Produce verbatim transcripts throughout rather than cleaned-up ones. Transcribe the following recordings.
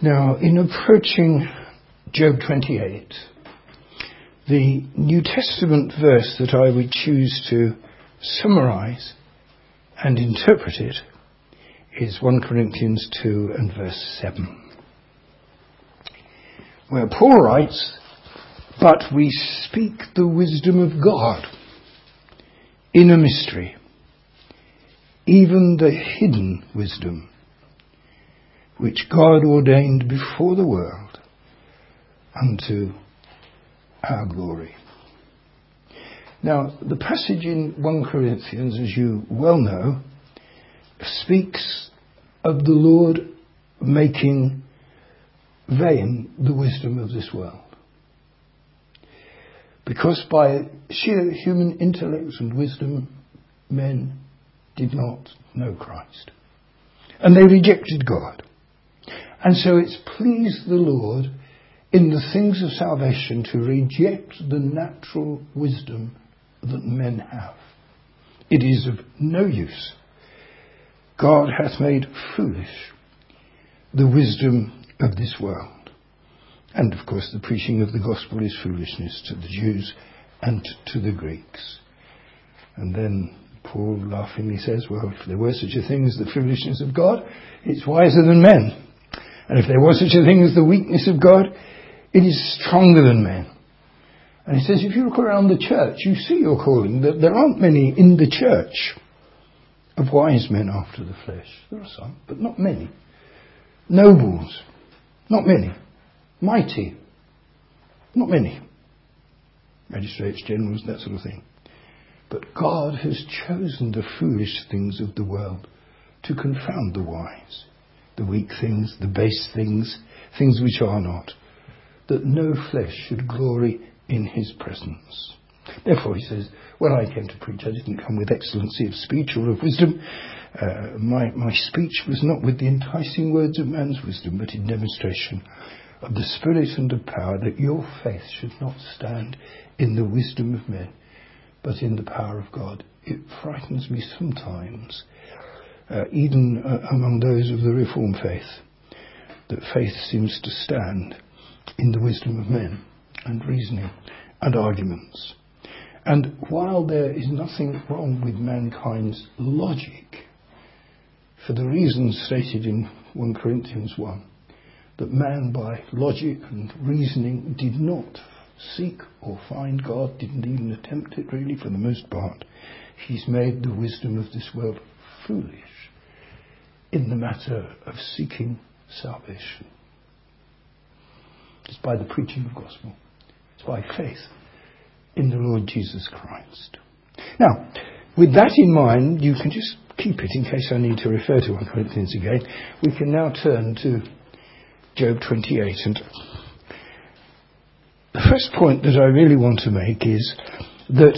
Now, in approaching Job twenty-eight, the New Testament verse that I would choose to summarize and interpret it is First Corinthians two and verse seven, where Paul writes, "But we speak the wisdom of God in a mystery, even the hidden wisdom, which God ordained before the world unto our glory." Now, the passage in First Corinthians, as you well know, speaks of the Lord making vain the wisdom of this world. Because by sheer human intellect and wisdom, men did not know Christ. And they rejected God. And so it's pleased the Lord in the things of salvation to reject the natural wisdom that men have. It is of no use. God hath made foolish the wisdom of this world. And of course the preaching of the gospel is foolishness to the Jews and to the Greeks. And then Paul laughingly says, well, if there were such a thing as the foolishness of God, it's wiser than men. And if there was such a thing as the weakness of God, it is stronger than men. And he says, if you look around the church, you see your calling, that there aren't many in the church of wise men after the flesh. There are some, but not many. Nobles, not many. Mighty, not many. Magistrates, generals, that sort of thing. But God has chosen the foolish things of the world to confound the wise, the weak things, the base things, things which are not, that no flesh should glory in his presence. Therefore, he says, when I came to preach, I didn't come with excellency of speech or of wisdom. Uh, my, my speech was not with the enticing words of man's wisdom, but in demonstration of the Spirit and of power, that your faith should not stand in the wisdom of men, but in the power of God. It frightens me sometimes, uh, even uh, among those of the Reformed faith, that faith seems to stand in the wisdom of men and reasoning and arguments. And while there is nothing wrong with mankind's logic, for the reasons stated in First Corinthians one, that man by logic and reasoning did not seek or find God, didn't even attempt it really for the most part, he's made the wisdom of this world foolish in the matter of seeking salvation. It's by the preaching of gospel. It's by faith in the Lord Jesus Christ. Now, with that in mind, you can just keep it in case I need to refer to First Corinthians again. We can now turn to Job twenty-eight. And the first point that I really want to make is that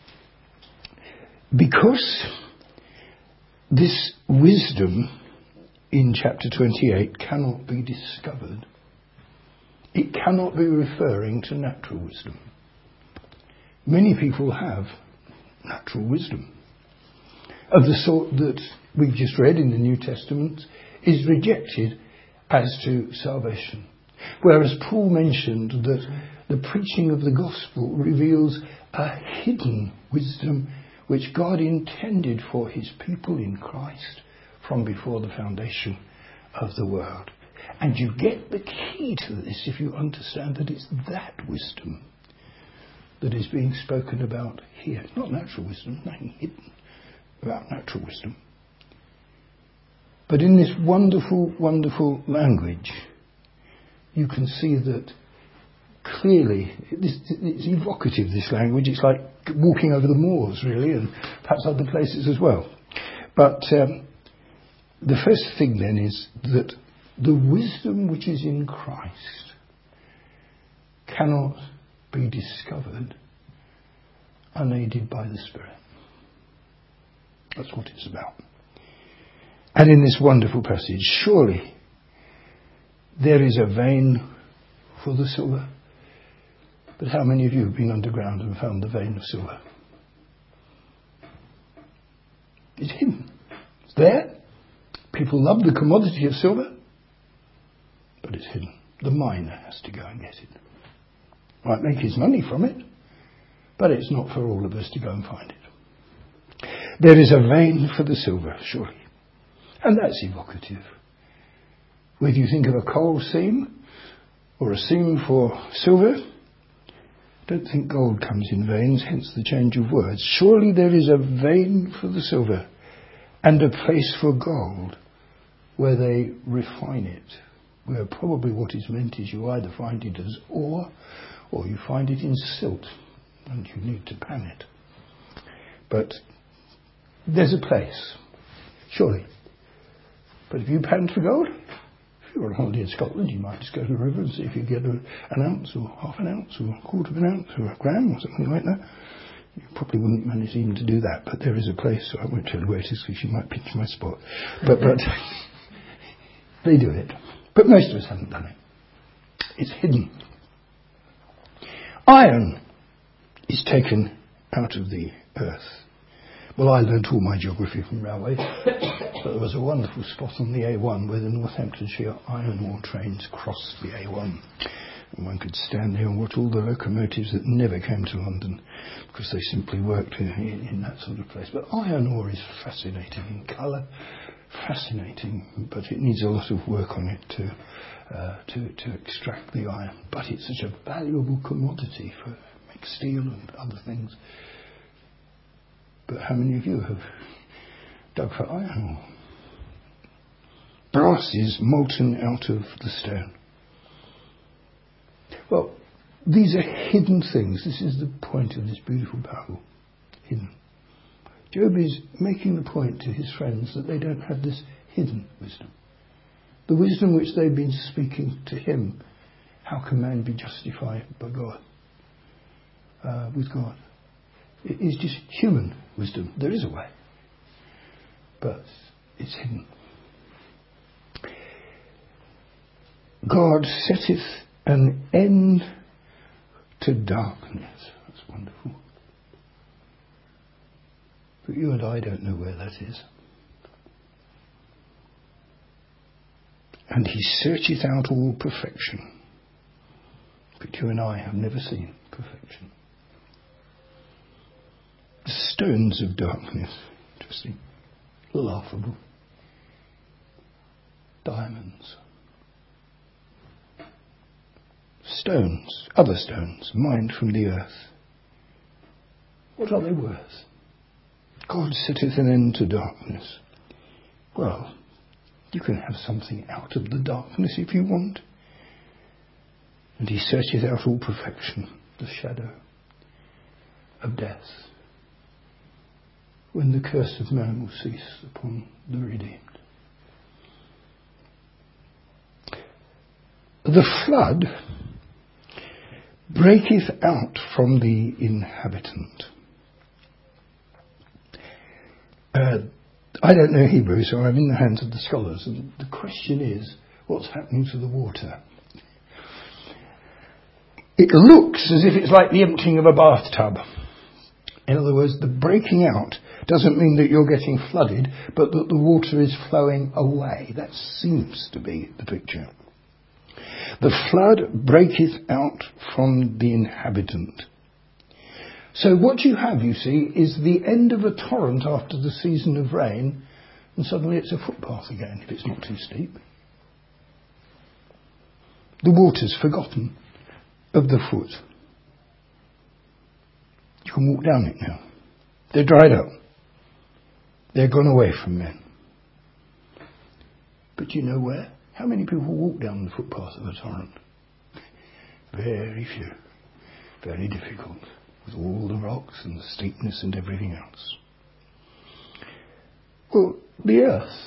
because this wisdom in chapter twenty-eight cannot be discovered, it cannot be referring to natural wisdom. Many people have natural wisdom of the sort that we've just read in the New Testament is rejected as to salvation. Whereas Paul mentioned that the preaching of the gospel reveals a hidden wisdom which God intended for his people in Christ from before the foundation of the world. And you get the key to this if you understand that it's that wisdom that is being spoken about here. It's not natural wisdom, nothing hidden about natural wisdom. But in this wonderful, wonderful language, you can see that clearly, it's, it's evocative, this language. It's like walking over the moors, really, and perhaps other places as well. But um, the first thing then is that the wisdom which is in Christ cannot be discovered unaided by the Spirit. That's what it's about. And in this wonderful passage, surely there is a vein for the silver. But how many of you have been underground and found the vein of silver? It's hidden. It's there. People love the commodity of silver. But but it's hidden. The miner has to go and get it. Might make his money from it, but it's not for all of us to go and find it. There is a vein for the silver, surely. And that's evocative. Whether you think of a coal seam or a seam for silver, don't think gold comes in veins, hence the change of words. Surely there is a vein for the silver and a place for gold where they refine it, where probably what is meant is you either find it as ore or you find it in silt and you need to pan it. But there's a place, surely. But if you pan for gold, if you're on holiday in Scotland, you might just go to the river and see if you get a, an ounce or half an ounce or a quarter of an ounce or a gram or something like that. You probably wouldn't manage even to do that, but there is a place, so I won't tell you where it is because you might pinch my spot. But, but they do it. But most of us haven't done it. It's hidden. Iron is taken out of the earth. Well, I learnt all my geography from railways, but there was a wonderful spot on the A one where the Northamptonshire iron ore trains crossed the A one. And one could stand there and watch all the locomotives that never came to London because they simply worked in, in, in that sort of place. But iron ore is fascinating in colour, fascinating, but it needs a lot of work on it to, uh, to, to extract the iron. But it's such a valuable commodity for make steel and other things. But how many of you have dug for iron ore? Brass is molten out of the stone. Well, these are hidden things. This is the point of this beautiful parable. Hidden. Job is making the point to his friends that they don't have this hidden wisdom. The wisdom which they've been speaking to him. How can man be justified by God? Uh, with God. It is just human wisdom. There is a way. But it's hidden. God setteth an end to darkness. That's wonderful. But you and I don't know where that is. And he searcheth out all perfection. But you and I have never seen perfection. The stones of darkness. Interesting. Laughable. Diamonds. Stones, other stones, mined from the earth. What are they worth? God setteth an end to darkness. Well, you can have something out of the darkness if you want. And he searcheth out all perfection, the shadow of death. When the curse of man will cease upon the redeemed. The flood breaketh out from the inhabitant. Uh, I don't know Hebrew, so I'm in the hands of the scholars, and the question is, what's happening to the water? It looks as if it's like the emptying of a bathtub. In other words, the breaking out doesn't mean that you're getting flooded, but that the water is flowing away. That seems to be the picture. The flood breaketh out from the inhabitant. So what you have, you see, is the end of a torrent after the season of rain, and suddenly it's a footpath again, if it's not too steep. The water's forgotten of the foot. You can walk down it now. They're dried up. They're gone away from men. But you know where? How many people walk down the footpath of a torrent? Very few. Very difficult. With all the rocks and the steepness and everything else. Well, the earth.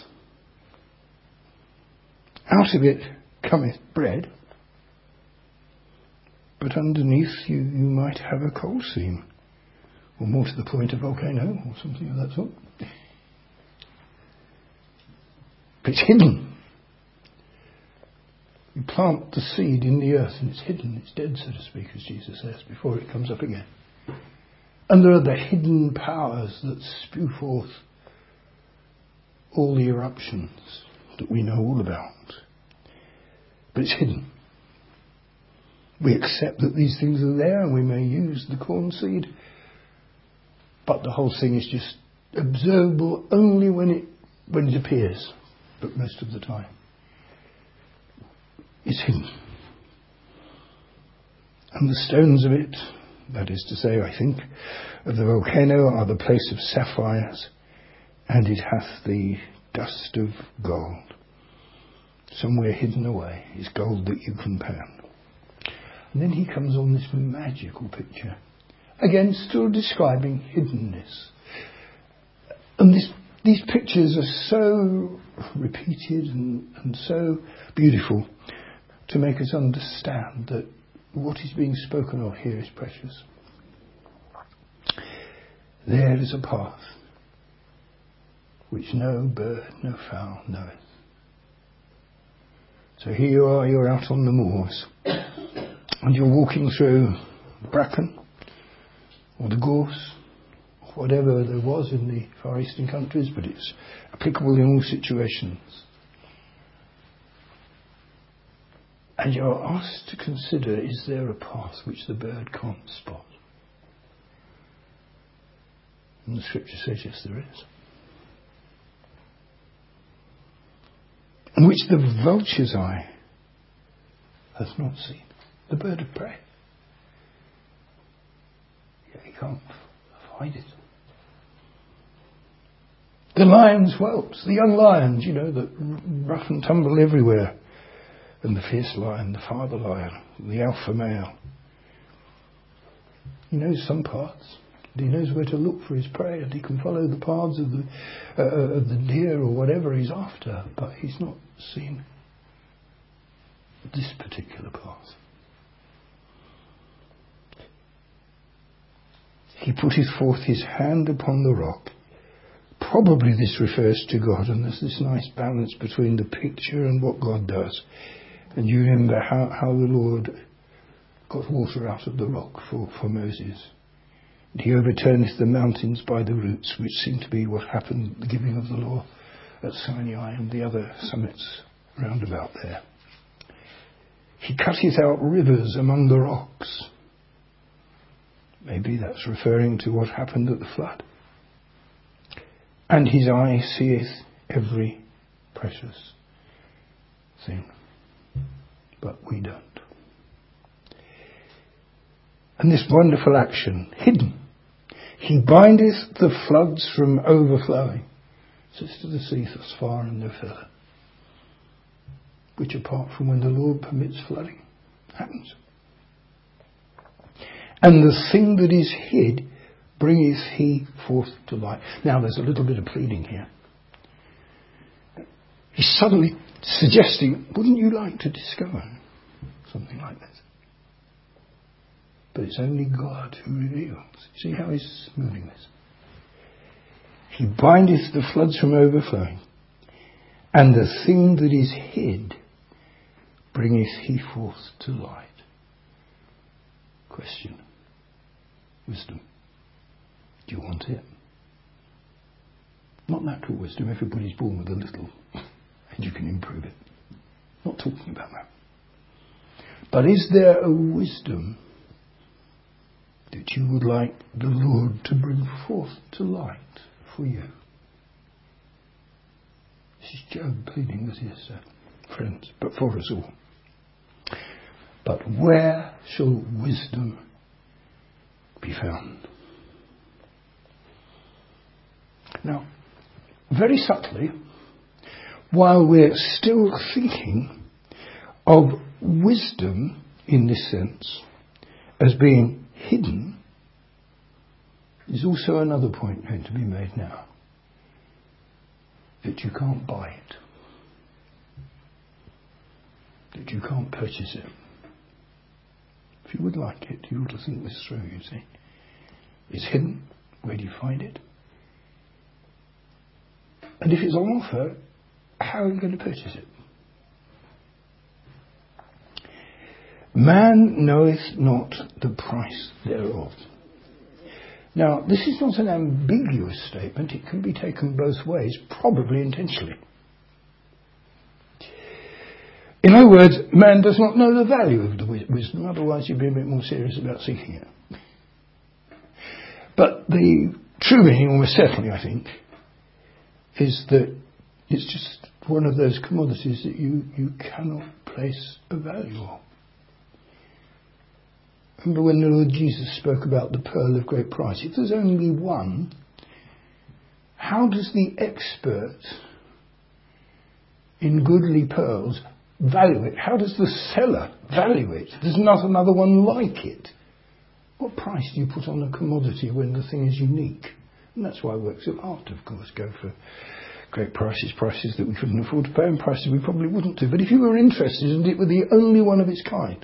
Out of it cometh bread. But underneath you, you might have a coal seam. Or more to the point, a volcano or something of that sort. But it's hidden. You plant the seed in the earth and it's hidden, it's dead, so to speak, as Jesus says, before it comes up again. And there are the hidden powers that spew forth all the eruptions that we know all about. but it's hidden. We accept that these things are there and we may use the corn seed, but the whole thing is just observable only when it when it appears, but most of the time it's hidden. And the stones of it, that is to say, I think, of the volcano are the place of sapphires, and it hath the dust of gold. Somewhere hidden away is gold that you can pound. And then he comes on this magical picture. Again, still describing hiddenness. And this, these pictures are so repeated and, and so beautiful to make us understand that what is being spoken of here is precious. There is a path which no bird, no fowl knoweth. So here you are, you're out on the moors, and you're walking through the bracken, or the gorse, or whatever there was in the Far Eastern countries, but it's applicable in all situations. And you're asked to consider, is there a path which the bird can't spot? And the scripture says, yes, there is. And which the vulture's eye hath not seen. The bird of prey. Yeah, he can't find it. The lion's whelps, the young lions, you know, that rough and tumble everywhere. And the fierce lion, the father lion, the alpha male. He knows some paths. He knows where to look for his prey, and he can follow the paths of the uh, of the deer or whatever he's after. But he's not seen this particular path. He putteth forth his hand upon the rock. Probably this refers to God, and there's this nice balance between the picture and what God does. And you remember how, how the Lord got water out of the rock for, for Moses. And he overturneth the mountains by the roots, which seem to be what happened at the giving of the law at Sinai and the other summits round about there. He cutteth out rivers among the rocks. Maybe that's referring to what happened at the flood. And his eye seeth every precious thing. But we don't. And this wonderful action, hidden. He bindeth the floods from overflowing. Says to the sea thus far and no further. Which apart from when the Lord permits flooding, happens. And the thing that is hid bringeth he forth to light. Now there's a little bit of pleading here. He's suddenly suggesting, wouldn't you like to discover something like this? But it's only God who reveals. See how he's moving this? He bindeth the floods from overflowing, and the thing that is hid bringeth he forth to light. Question. Wisdom. Do you want it? Not natural wisdom. Everybody's born with a little, and you can improve it. Not talking about that. But is there a wisdom that you would like the Lord to bring forth to light for you? This is Job pleading with his uh, friends, but for us all. But where shall wisdom be found? Now, very subtly, while we're still thinking of wisdom in this sense as being hidden, there's also another point going to be made now. That you can't buy it. That you can't purchase it. If you would like it, you ought to think this through, you see. It's hidden. Where do you find it? And if it's on offer, how are you going to purchase it? Man knoweth not the price thereof. Now, this is not an ambiguous statement. It can be taken both ways, probably intentionally. In other words, man does not know the value of the wi- wisdom, otherwise you'd be a bit more serious about seeking it. But the true meaning, almost certainly I think, is that it's just one of those commodities that you, you cannot place a value on. Remember when the Lord Jesus spoke about the pearl of great price? If there's only one, how does the expert in goodly pearls value it? How does the seller value it? There's not another one like it. What price do you put on a commodity when the thing is unique? And that's why works of art, of course, go for great prices, prices that we couldn't afford to pay and prices we probably wouldn't do. But if you were interested and it were the only one of its kind,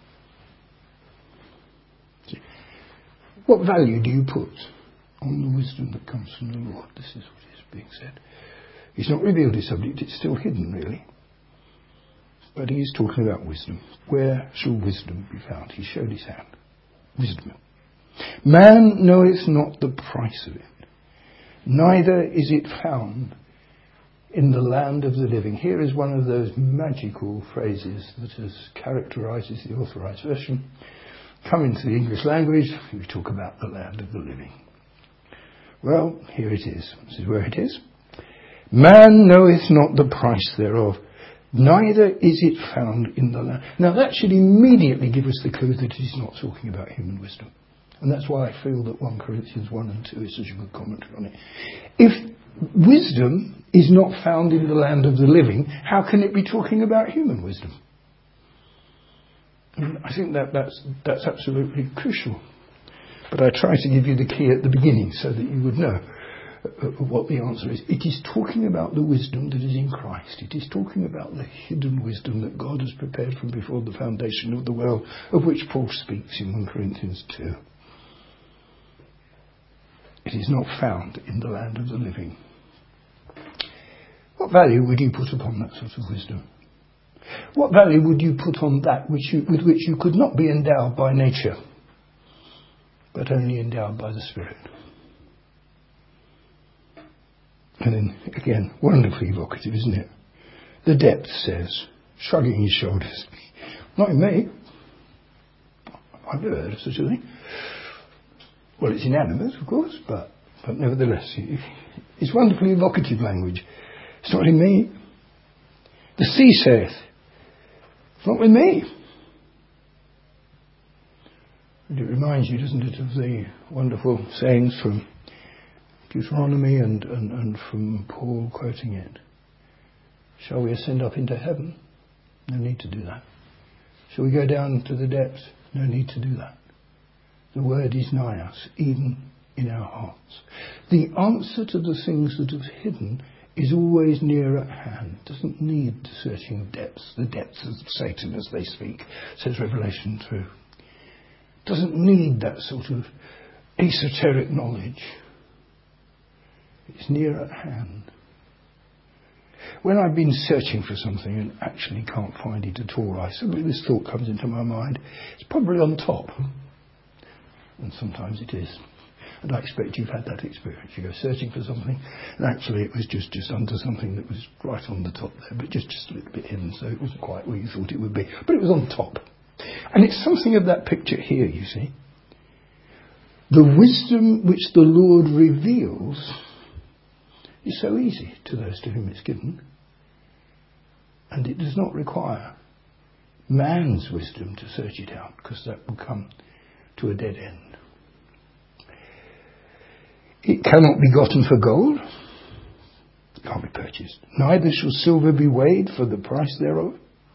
what value do you put on the wisdom that comes from the Lord? This is what is being said. He's not revealed his subject, it's still hidden really. But he is talking about wisdom. Where shall wisdom be found? He showed his hand. Wisdom. Man knoweth not the price of it, neither is it found in the land of the living. Here is one of those magical phrases that has characterises the Authorised Version. Come into the English language, we talk about the land of the living. Well, here it is. This is where it is. Man knoweth not the price thereof, neither is it found in the land. Now that should immediately give us the clue that he's not talking about human wisdom. And that's why I feel that First Corinthians one and two is such a good commentary on it. If wisdom is not found in the land of the living, how can it be talking about human wisdom? And I think that that's, that's absolutely crucial. But I try to give you the key at the beginning so that you would know what the answer is. It is talking about the wisdom that is in Christ. It is talking about the hidden wisdom that God has prepared from before the foundation of the world, of which Paul speaks in First Corinthians two. It is not found in the land of the living. What value would you put upon that sort of wisdom? What value would you put on that which you, with which you could not be endowed by nature, but only endowed by the Spirit? And then, again, wonderfully evocative, isn't it? The depth says, shrugging his shoulders, not in me. I've never heard of such a thing. Well, it's inanimate, of course, but, but nevertheless, it's wonderfully evocative language. It's not in me. The sea saith, it's not with me. And it reminds you, doesn't it, of the wonderful sayings from Deuteronomy and, and, and from Paul quoting it. Shall we ascend up into heaven? No need to do that. Shall we go down to the depths? No need to do that. The word is nigh us, even in our hearts. The answer to the things that are hidden is always near at hand. It doesn't need searching of depths. The depths of Satan as they speak, says Revelation two. It doesn't need that sort of esoteric knowledge. It's near at hand. When I've been searching for something and actually can't find it at all, I suddenly this thought comes into my mind. It's probably on top. And sometimes it is. And I expect you've had that experience. You go searching for something, and actually it was just, just under something that was right on the top there, but just, just a little bit hidden, so it wasn't quite where you thought it would be. But it was on top. And it's something of that picture here, you see. The wisdom which the Lord reveals is so easy to those to whom it's given. And it does not require man's wisdom to search it out, because that will come to a dead end. It cannot be gotten for gold. It can't be purchased. Neither shall silver be weighed for the price thereof.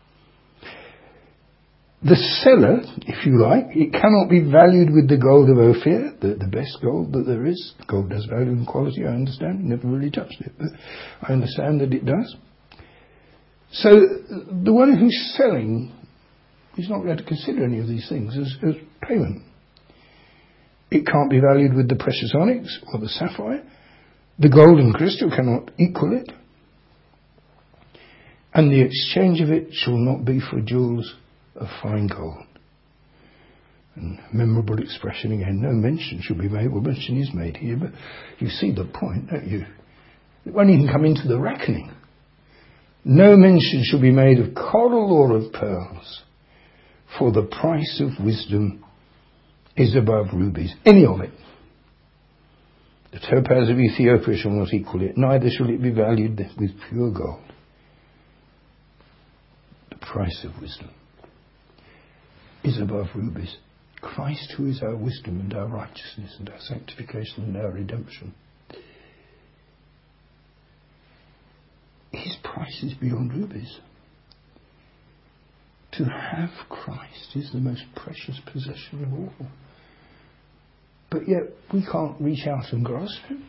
The seller, if you like, it cannot be valued with the gold of Ophir, the, the best gold that there is. Gold does value and quality, I understand. Never really touched it, but I understand that it does. So the one who's selling is not going to consider any of these things as, as payment. It can't be valued with the precious onyx or the sapphire. The gold and crystal cannot equal it. And the exchange of it shall not be for jewels of fine gold. And memorable expression again, no mention shall be made. Well, mention is made here, but you see the point, don't you? It won't even come into the reckoning No mention shall be made of coral or of pearls, for the price of wisdom is above rubies. Any of it. The topaz of Ethiopia shall not equal it, neither shall it be valued with pure gold. The price of wisdom is above rubies. Christ, who is our wisdom and our righteousness and our sanctification and our redemption, his price is beyond rubies. To have Christ is the most precious possession of all. But yet we can't reach out and grasp him.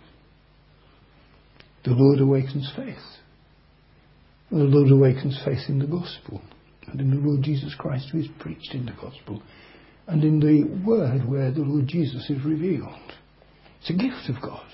The Lord awakens faith. And the Lord awakens faith in the gospel, and in the Lord Jesus Christ who is preached in the gospel, and in the word where the Lord Jesus is revealed. It's a gift of God.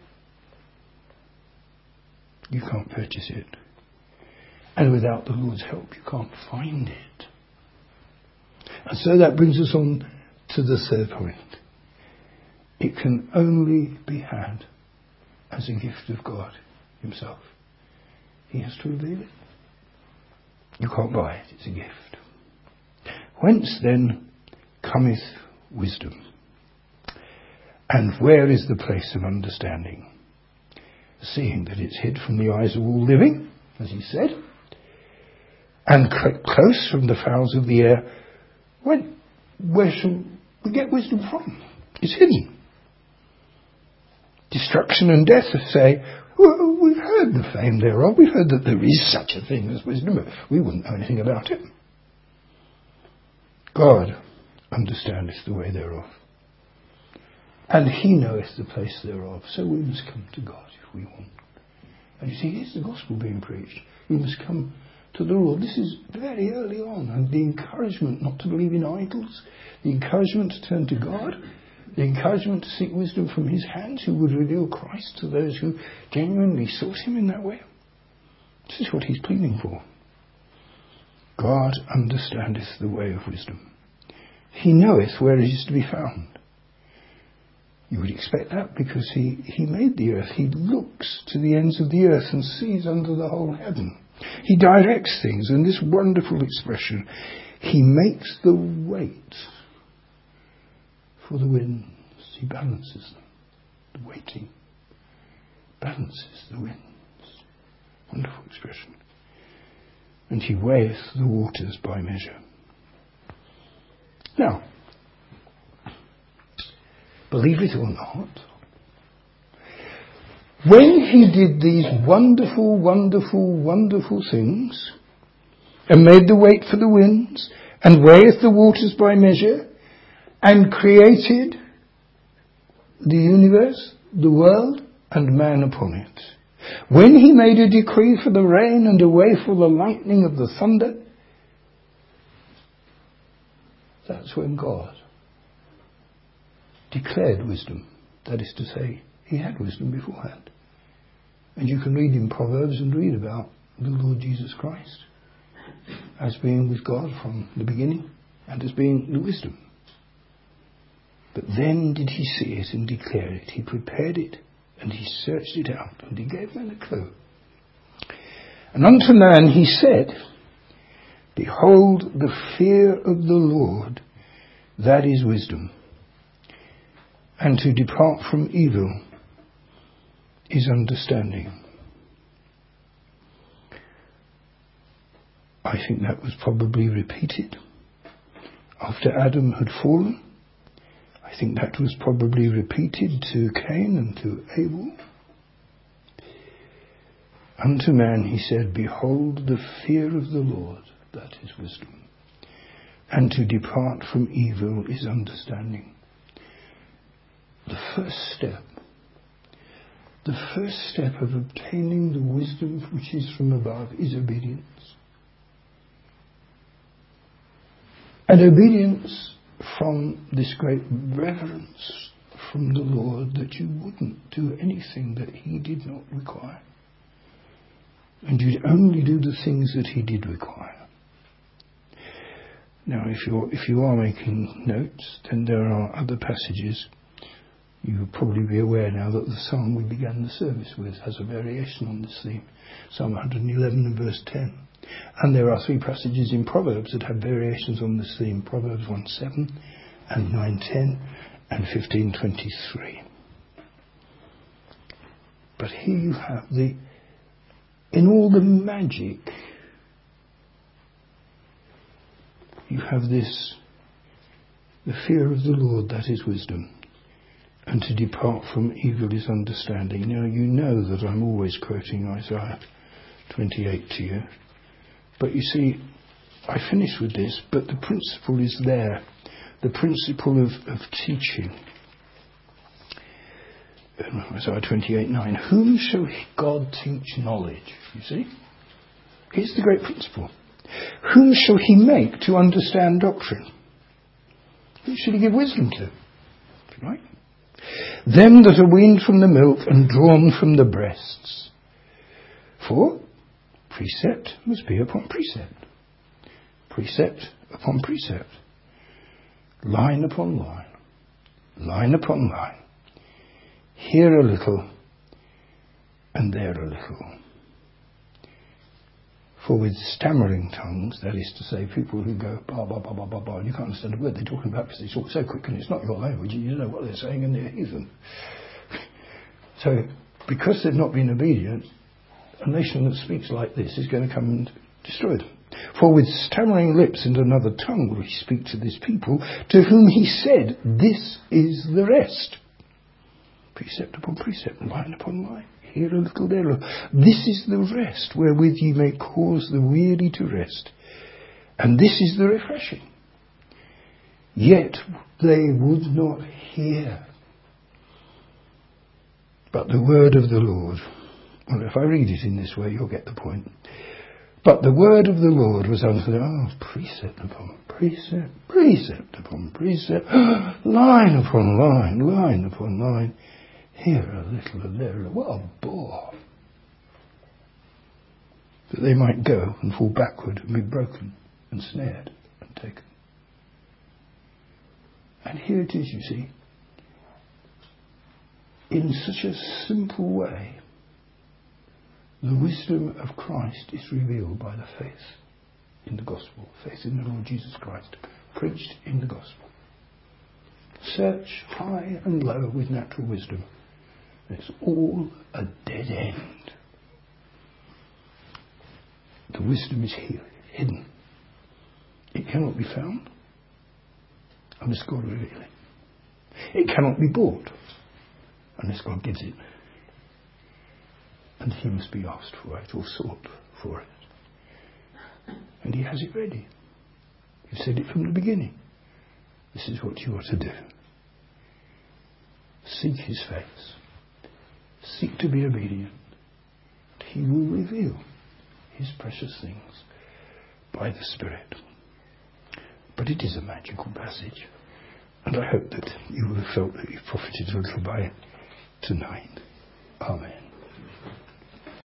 You can't purchase it. And without the Lord's help, you can't find it. And so that brings us on to the third point. It can only be had as a gift of God himself. He has to reveal it. You can't buy it. It's a gift. Whence then cometh wisdom? And where is the place of understanding? Seeing that it's hid from the eyes of all living, as he said, and close from the fowls of the air, when, where shall we get wisdom from? It's hidden. Destruction and death say, well, we've heard the fame thereof, we've heard that there is such a thing as wisdom, but we wouldn't know anything about it. God understandeth the way thereof, and he knoweth the place thereof, so we must come to God if we want. And you see, here's the gospel being preached. We must come to the Lord. This is very early on, and the encouragement not to believe in idols, the encouragement to turn to God, the encouragement to seek wisdom from his hands, who would reveal Christ to those who genuinely sought him in that way. This is what he's pleading for. God understandeth the way of wisdom. He knoweth where it is to be found. You would expect that because he, he made the earth. He looks to the ends of the earth and sees under the whole heaven. He directs things, and this wonderful expression, he makes the weight for the winds. He balances them. The weighting balances the winds. Wonderful expression. And he weigheth the waters by measure. Now, believe it or not, when he did these wonderful, wonderful, wonderful things, and made the weight for the winds, and weigheth the waters by measure, and created the universe, the world, and man upon it, when he made a decree for the rain and a way for the lightning of the thunder, that's when God declared wisdom. That is to say, he had wisdom beforehand. And you can read in Proverbs and read about the Lord Jesus Christ as being with God from the beginning and as being the wisdom. But then did he see it and declare it. He prepared it and he searched it out and he gave man a clue. And unto man he said, behold, the fear of the Lord, that is wisdom. And to depart from evil is understanding. I think that was probably repeated after Adam had fallen. I think that was probably repeated to Cain and to Abel. Unto man he said, behold, the fear of the Lord, that is wisdom. And to depart from evil is understanding. The first step, the first step of obtaining the wisdom which is from above is obedience. And obedience from this great reverence from the Lord that you wouldn't do anything that he did not require. And you'd only do the things that he did require. Now, if you're, if you are making notes, then there are other passages You'll probably be aware now that the psalm we began the service with has a variation on this theme. Psalm one hundred eleven and verse ten. And there are three passages in Proverbs that have variations on this theme. Proverbs one seven and nine ten and fifteen twenty-three. But here you have the, in all the magic, you have this, the fear of the Lord, that is wisdom. And to depart from evil is understanding. Now you know that I'm always quoting Isaiah twenty-eight to you. But you see, I finish with this, but the principle is there. The principle of, of teaching. Isaiah twenty-eight nine. Whom shall God teach knowledge? You see? Here's the great principle. Whom shall he make to understand doctrine? Who shall he give wisdom to? Right? Them that are weaned from the milk and drawn from the breasts. For precept must be upon precept. Precept upon precept. Line upon line. Line upon line. Here a little and there a little. For with stammering tongues, that is to say, people who go ba ba ba ba ba ba, and you can't understand a word they're talking about because they talk so quick and it's not your language, you don't know what they're saying and they're heathen. So, because they've not been obedient, a nation that speaks like this is going to come and destroy them. For with stammering lips and another tongue will he speak to this people, to whom he said, this is the rest. Precept upon precept, line upon line. Here a little, there a little. This is the rest wherewith ye may cause the weary to rest. And this is the refreshing. Yet they would not hear. But the word of the Lord. Well, if I read it in this way, you'll get the point. But the word of the Lord was unto them. Oh, precept upon precept, precept upon precept, line upon line, line upon line. Here a little and there a little. What a bore. That they might go and fall backward and be broken and snared and taken. And here it is, you see. In such a simple way, the wisdom of Christ is revealed by the faith in the gospel. Faith in the Lord Jesus Christ. Preached in the gospel. Search high and low with natural wisdom. It's all a dead end. The wisdom is here, hidden. It cannot be found unless God reveals it. It cannot be bought unless God gives it. And he must be asked for it or sought for it. And he has it ready. He said it from the beginning. This is what you are to do. Seek his face. Seek to be obedient. He will reveal his precious things by the Spirit. But it is a magical passage. And I hope that you will have felt that you've profited a little by it tonight. Amen.